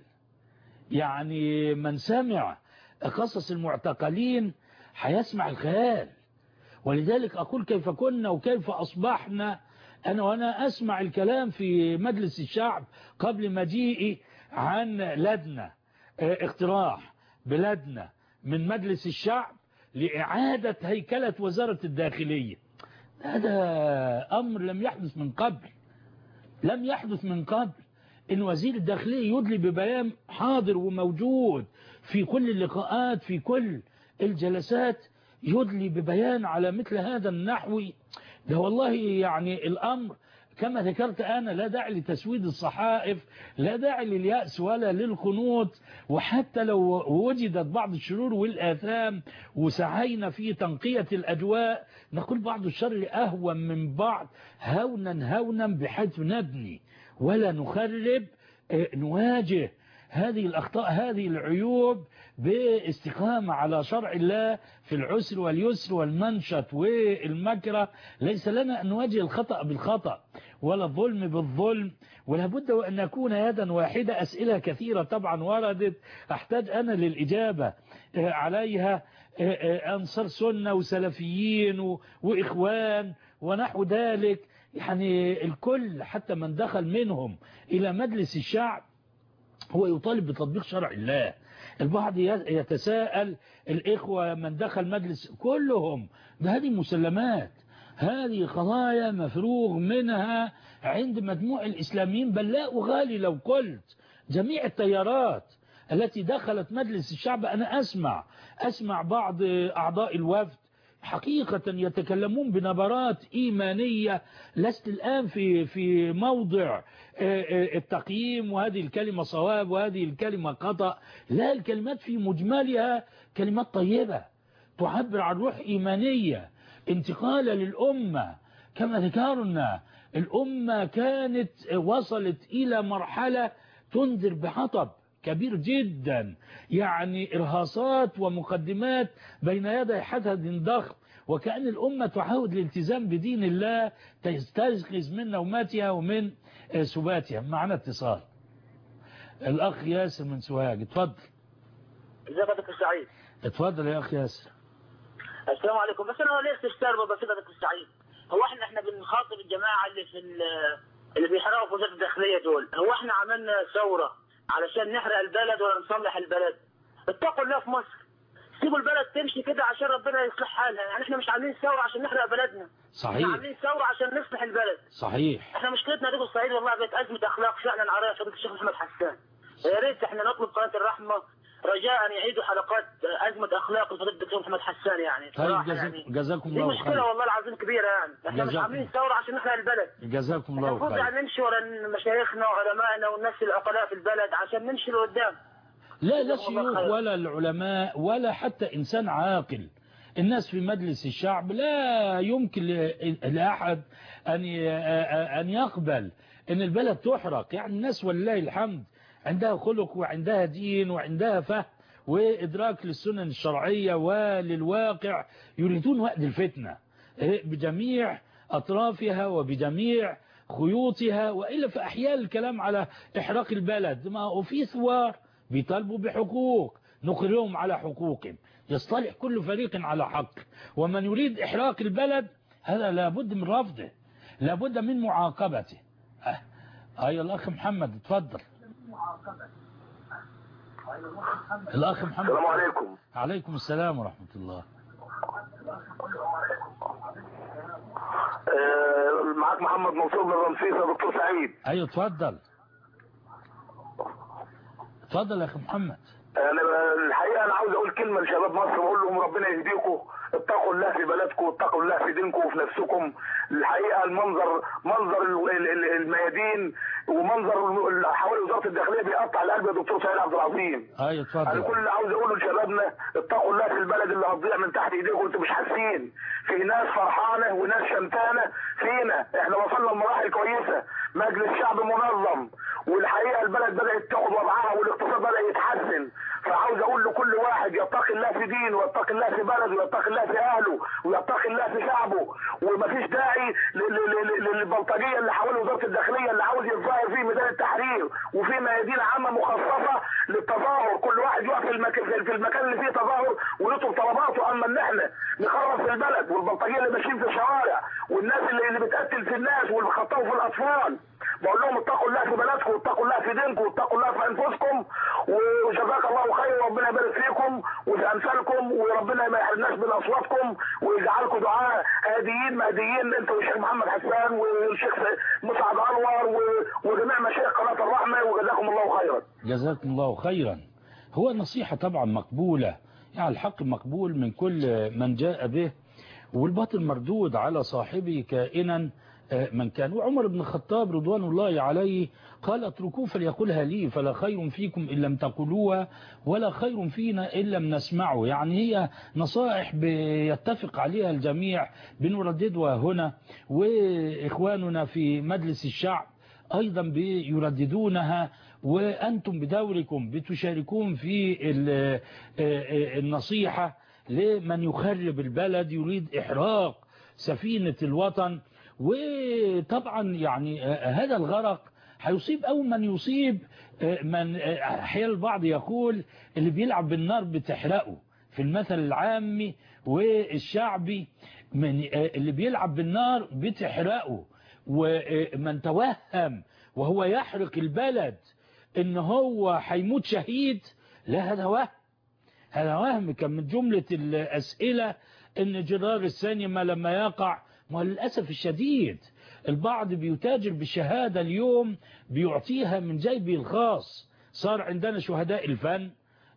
يعني من سمع قصص المعتقلين هيسمع الخيال. ولذلك أقول كيف كنا وكيف أصبحنا. أنا وأنا أسمع الكلام في مجلس الشعب قبل مجيئي عن لجنة اقتراح بلجنة من مجلس الشعب لإعادة هيكلة وزارة الداخلية. هذا أمر لم يحدث من قبل، لم يحدث من قبل. إن وزير الداخلية يدلي ببيان حاضر وموجود في كل اللقاءات، في كل الجلسات، يدلي ببيان على مثل هذا النحو. ده والله يعني الأمر كما ذكرت أنا لا داعي لتسويد الصحائف، لا داعي لليأس ولا للقنوط. وحتى لو وجدت بعض الشرور والآثام وسعينا في تنقية الأجواء، نقول بعض الشر أهون من بعض، هونا بحيث نبني ولا نخرب. نواجه هذه الأخطاء، هذه العيوب باستقامة على شرع الله في العسر واليسر والمنشط والمكره. ليس لنا أن نواجه الخطأ بالخطأ ولا الظلم بالظلم، ولا بد أن نكون يدا واحدة. أسئلة كثيرة طبعا وردت أحتاج أنا للإجابة عليها. أنصار سنة وسلفيين وإخوان ونحو ذلك، يعني الكل حتى من دخل منهم إلى مجلس الشعب هو يطالب بتطبيق شرع الله. البعض يتساءل، الإخوة من دخل مجلس كلهم بهذه مسلمات، هذه قضايا مفروغ منها عند مجموع الإسلاميين. بل لا أغالي لو قلت جميع التيارات التي دخلت مجلس الشعب. أنا أسمع بعض أعضاء الوفد حقيقة يتكلمون بنبرات إيمانية. لست الآن في موضع التقييم وهذه الكلمة صواب وهذه الكلمة خطأ، لا، الكلمات في مجملها كلمات طيبة تعبر عن روح إيمانية انتقالا للأمة. كما ذكرنا الأمة كانت وصلت إلى مرحلة تنذر بحطب كبير جدا، يعني إرهاصات ومقدمات بين يدي حدث ضخم، وكأن الأمة تحاول الالتزام بدين الله تستيقظ من نوماتها ومن سباتها. معنا اتصال، الأخ ياسر من سوهاج، اتفضل.
ازيك يا دكتور سعيد؟
اتفضل يا أخ ياسر.
السلام عليكم. بس انا ليه استفسار بسيط يا دكتور سعيد؟ هو احنا بنخاطب الجماعه اللي بيحرقوا في وزاره الداخليه دول، هو احنا عملنا ثوره علشان نحرق البلد ولا نصلح البلد؟ اتقوا الله في مصر، سيبوا البلد تمشي كده عشان ربنا يصلح حالها. يعني احنا مش عاملين ثوره عشان نحرق بلدنا،
صحيح،
احنا عاملين ثوره عشان نصلح البلد.
صحيح.
احنا مشكلتنا يا دكتور سعيد والله بقت ازمه اخلاق فعلا على فضيله الشيخ محمد حسان. يا ريت احنا نطلب قناه الرحمه رجاء يعيدوا حلقات أزمة أخلاق لفضيلة الدكتور محمد حسان. يعني
طيب جزاكم الله خير.
دي مشكلة والله العظيم كبيرة، يعني احنا مش عاملين ثورة عشان نحرق البلد.
جزاكم الله خير.
المفروض يعني نمشي ورا مشايخنا وعلمائنا والناس العقلاء في البلد عشان نمشي لقدام.
لا شيوخ ولا العلماء ولا حتى إنسان عاقل. الناس في مجلس الشعب لا يمكن لأحد أن يقبل أن البلد تحرق. يعني الناس والله الحمد عندها خلق وعندها دين وعندها فهم وإدراك للسنن الشرعية وللواقع، يريدون وقت الفتنة بجميع أطرافها وبجميع خيوطها، وإلا فأحيال الكلام على إحراق البلد. ما هو في ثوار بيطالبوا بحقوق نقرهم على حقوقهم، يصطلح كل فريق على حق، ومن يريد إحراق البلد هذا لابد من رفضه، لابد من معاقبته. أيها الأخ محمد اتفضل. الأخ محمد.
السلام عليكم.
عليكم السلام ورحمة الله.
معك محمد منصور من رمسيس يا دكتور سعيد.
أيوة اتفضل. اتفضل يا أخي محمد.
الحقيقة أنا عاوز أقول كلمة لشباب مصر، بقول لهم ربنا يهديكم، اتقوا الله في بلدكم واتقوا الله في دينكم وفي نفسكم. الحقيقة منظر الميادين ومنظر حوالي وزارة الداخلية بيقطع القلب يا دكتور سعيد عبد العظيم.
ايوه اتفضل.
انا كل اللي عاوز اقوله لشبابنا اتقوا الله في البلد اللي هتضيع من تحت ايديكم وانتم مش حاسين. في ناس فرحانة وناس شمتانة فينا، احنا وصلنا لمراحل كويسة، مجلس شعب منظم، والحقيقة البلد بدأت تاخد وضعها والاقتصاد بدأ يتحسن. فعاوز اقول لكل واحد يتقي الله في دينه ويتقي الله في بلده ويتقي الله في اهله ويتقي الله في شعبه، ومفيش داعي للبلطجيه اللي حوالين وزاره الداخليه اللي عاوز يتظاهر في ميدان التحرير وفي ميادين عامه مخصصه للتظاهر، كل واحد يقف في المكان اللي فيه تظاهر ويطلب طلباته. اما ان احنا نخرب في البلد والبلطجيه اللي ماشيين في الشوارع والناس اللي بتقتل في الناس واللي بيخطفوا في الاطفال، بقول لهم اتقوا الله في بلدكم واتقوا الله في دينكم واتقوا الله في انفسكم، وجزاك الله خير وربنا يبارك فيكم وفي امثالكم، وربنا ما يحرمناش من اصواتكم ويجعلكم دعاء هاديين مهديين انت والشيخ محمد حسان والشيخ مسعد انور وجميع مشايخ قناه الرحمه، وجزاكم الله خيرا.
جزاكم الله خيرا. هو النصيحه طبعا مقبوله، يعني الحق مقبول من كل من جاء به، والباطل مردود على صاحبه كائنا من كان. وعمر بن الخطاب رضوان الله عليه قال اتركوه فليقولها لي فلا خير فيكم إن لم تقولوها ولا خير فينا إن لم نسمعه. يعني هي نصائح بيتفق عليها الجميع بنرددها هنا، وإخواننا في مجلس الشعب أيضا بيرددونها، وأنتم بدوركم بتشاركون في النصيحة لمن يخرب البلد يريد إحراق سفينة الوطن. وطبعا يعني هذا الغرق هيصيب أو من يصيب من أحيانا البعض يقول اللي بيلعب بالنار بتحرقه في المثل العامي والشعبي، من اللي بيلعب بالنار بتحرقه. ومن توهم وهو يحرق البلد ان هو هيموت شهيد، لا هذا وهم. كان من جملة الأسئلة ان جرار السينما لما يقع، ما للأسف الشديد البعض بيتاجر بالشهادة اليوم بيعطيها من جيبه الخاص. صار عندنا شهداء الفن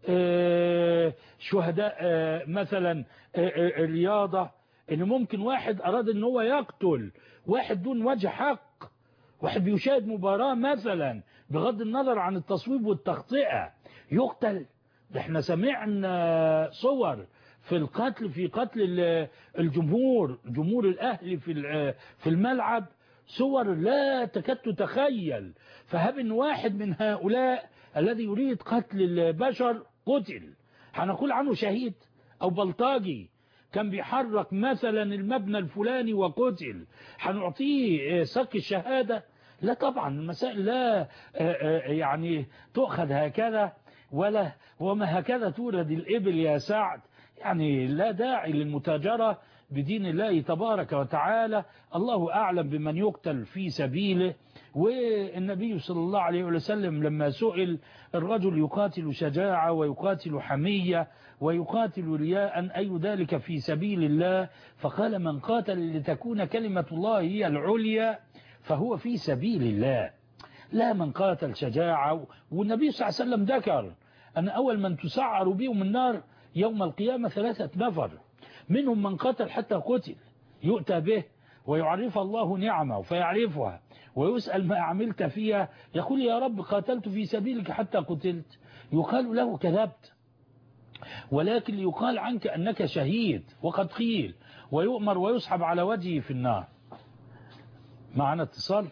شهداء مثلا الرياضة، ان ممكن واحد اراد ان هو يقتل واحد دون وجه حق، واحد بيشاهد مباراة مثلا بغض النظر عن التصويب والتخطئة يقتل. احنا سمعنا صور في القتل، في قتل جمهور الأهلي في الملعب، صور لا تكاد تتخيل. فهب ان واحد من هؤلاء الذي يريد قتل البشر قتل، هنقول عنه شهيد؟ أو بلطاجي كان بيحرك مثلا المبنى الفلاني وقتل، هنعطيه سك الشهادة؟ لا طبعا، المسائل لا يعني تؤخذ هكذا، وما هكذا تورد الإبل يا سعد. يعني لا داعي للمتاجرة بدين الله تبارك وتعالى. الله أعلم بمن يقتل في سبيله. والنبي صلى الله عليه وسلم لما سئل الرجل يقاتل شجاعة ويقاتل حمية ويقاتل رياء أي ذلك في سبيل الله، فقال من قاتل لتكون كلمة الله هي العليا فهو في سبيل الله، لا من قاتل شجاعة. والنبي صلى الله عليه وسلم ذكر أن أول من تسعر بهم النار يوم القيامة 3 نفر، منهم من قتل حتى قتل، يؤتى به ويعرف الله نعمه فيعرفها ويسأل ما عملت فيها، يقول يا رب قاتلت في سبيلك حتى قتلت، يقال له كذبت، ولكن يقال عنك أنك شهيد وقد قيل، ويؤمر ويسحب على وجهه في النار. معنا اتصال.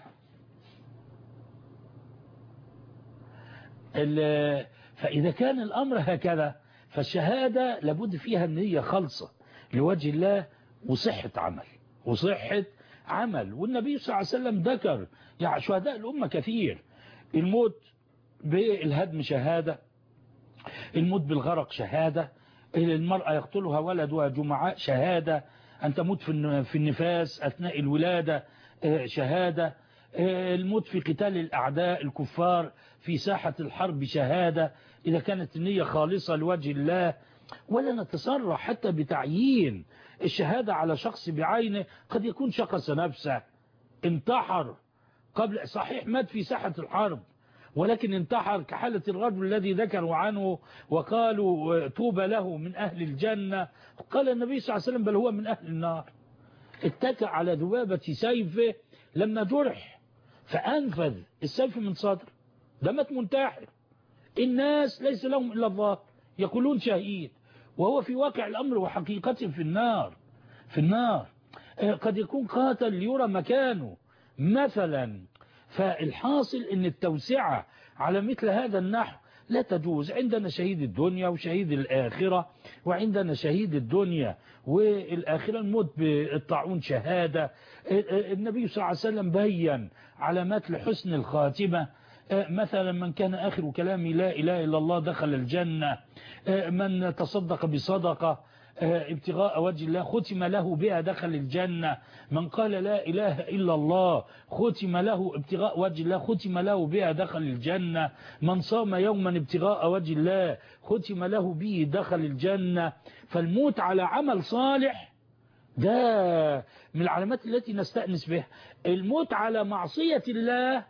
فإذا كان الأمر هكذا فالشهادة لابد فيها النية خالصة لوجه الله وصحة عمل. والنبي صلى الله عليه وسلم ذكر يعني شهداء الأمة كثير، الموت بالهدم شهادة، الموت بالغرق شهادة، المرأة يقتلها ولدها جمعاء شهادة، أن تموت في النفاس أثناء الولادة شهادة، الموت في قتال الأعداء الكفار في ساحة الحرب شهادة إذا كانت النية خالصة لوجه الله. ولا نتسرع حتى بتعيين الشهادة على شخص بعينه، قد يكون شخص نفسه، انتحر قبل، صحيح مات في ساحة الحرب ولكن انتحر، كحالة الرجل الذي ذكروا عنه وقالوا طوبى له من أهل الجنة، قال النبي صلى الله عليه وسلم بل هو من أهل النار. اتكى على ذبابة سيفه لما جرح فأنفذ السيف من صدر، ده مات منتحر. الناس ليس لهم إلا الله، يقولون شهيد وهو في واقع الأمر وحقيقته في النار. قد يكون قاتل ليرى مكانه مثلا. فالحاصل ان التوسعة على مثل هذا النحو لا تجوز. عندنا شهيد الدنيا وشهيد الآخرة، وعندنا شهيد الدنيا والآخرة الموت بالطاعون شهادة. النبي صلى الله عليه وسلم بيّن علامات لحسن الخاتمة، مثلا من كان آخر كلامه لا إله إلا الله دخل الجنة، من تصدق بصدقة ابتغاء وجه الله ختم له بها دخل الجنة، من قال لا إله إلا الله ختم له ابتغاء وجه الله ختم له بها دخل الجنة، من صام يوما ابتغاء وجه الله ختم له به دخل الجنة. فالموت على عمل صالح ده من العلامات التي نستأنس بها. الموت على معصية الله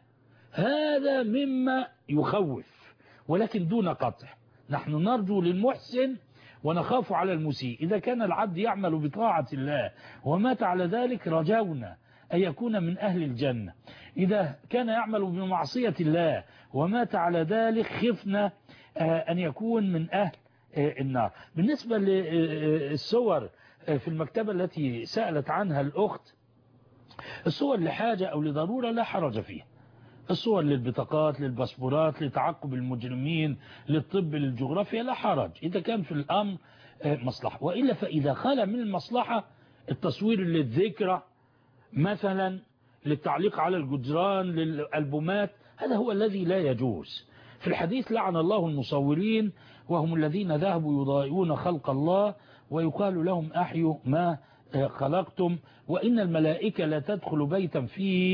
هذا مما يخوف، ولكن دون قطع. نحن نرجو للمحسن ونخاف على المسيء. إذا كان العبد يعمل بطاعة الله ومات على ذلك رجونا أن يكون من أهل الجنة، إذا كان يعمل بمعصية الله ومات على ذلك خفنا أن يكون من أهل النار. بالنسبة للصور في المكتبة التي سألت عنها الأخت، الصور لحاجة أو لضرورة لا حرج فيها، الصور للبطاقات للباسبورات لتعقب المجرمين للطب للجغرافيا لا حرج إذا كان في الأمر مصلحة. وإلا فإذا خلى من المصلحة التصوير للذكرى مثلا للتعليق على الجدران للألبومات، هذا هو الذي لا يجوز. في الحديث لعن الله المصورين وهم الذين ذهبوا يضايئون خلق الله ويقال لهم أحيوا ما خلقتم، وإن الملائكة لا تدخل بيتا فيه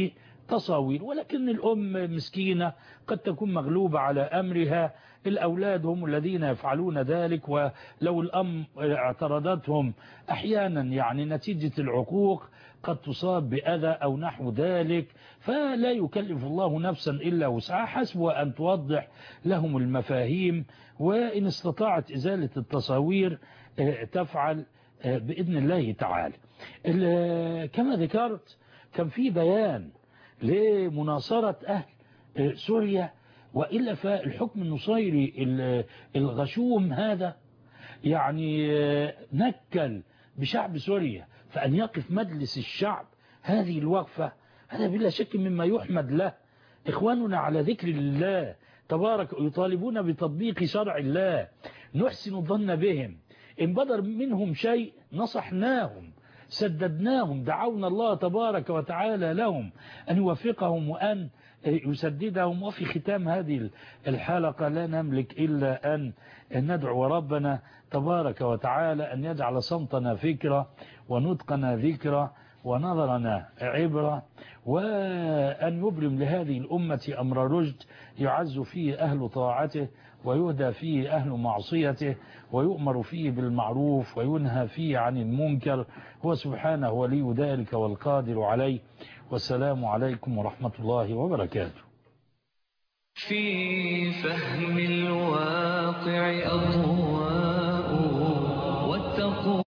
تصاوير، ولكن الأم مسكينة قد تكون مغلوبة على أمرها، الأولاد هم الذين يفعلون ذلك، ولو الأم اعترضتهم أحيانا يعني نتيجة العقوق قد تصاب بأذى أو نحو ذلك، فلا يكلف الله نفسا إلا وسعها، حسبها أن توضح لهم المفاهيم، وإن استطاعت إزالة التصاوير تفعل بإذن الله تعالى. كما ذكرت كان في بيان لمناصرة أهل سوريا، وإلا فالحكم النصيري الغشوم هذا يعني نكل بشعب سوريا، فأن يقف مجلس الشعب هذه الوقفة هذا بلا شك مما يحمد له. إخواننا على ذكر الله تبارك يطالبون بتطبيق شرع الله، نحسن الظن بهم، إن بدر منهم شيء نصحناهم سددناهم، دعونا الله تبارك وتعالى لهم أن يوفقهم وأن يسددهم. وفي ختام هذه الحلقة لا نملك إلا أن ندعو ربنا تبارك وتعالى أن يجعل صمتنا فكرة ونطقنا ذكرى ونظرنا عبرة، وأن يبرم لهذه الأمة أمر رشد يعز فيه أهل طاعته ويهدى فيه أهل معصيته، ويؤمر فيه بالمعروف وينهى فيه عن المنكر، هو سبحانه ولي ذلك والقادر عليه. والسلام عليكم ورحمة الله وبركاته.
في فهم الواقع أضواء والتقوى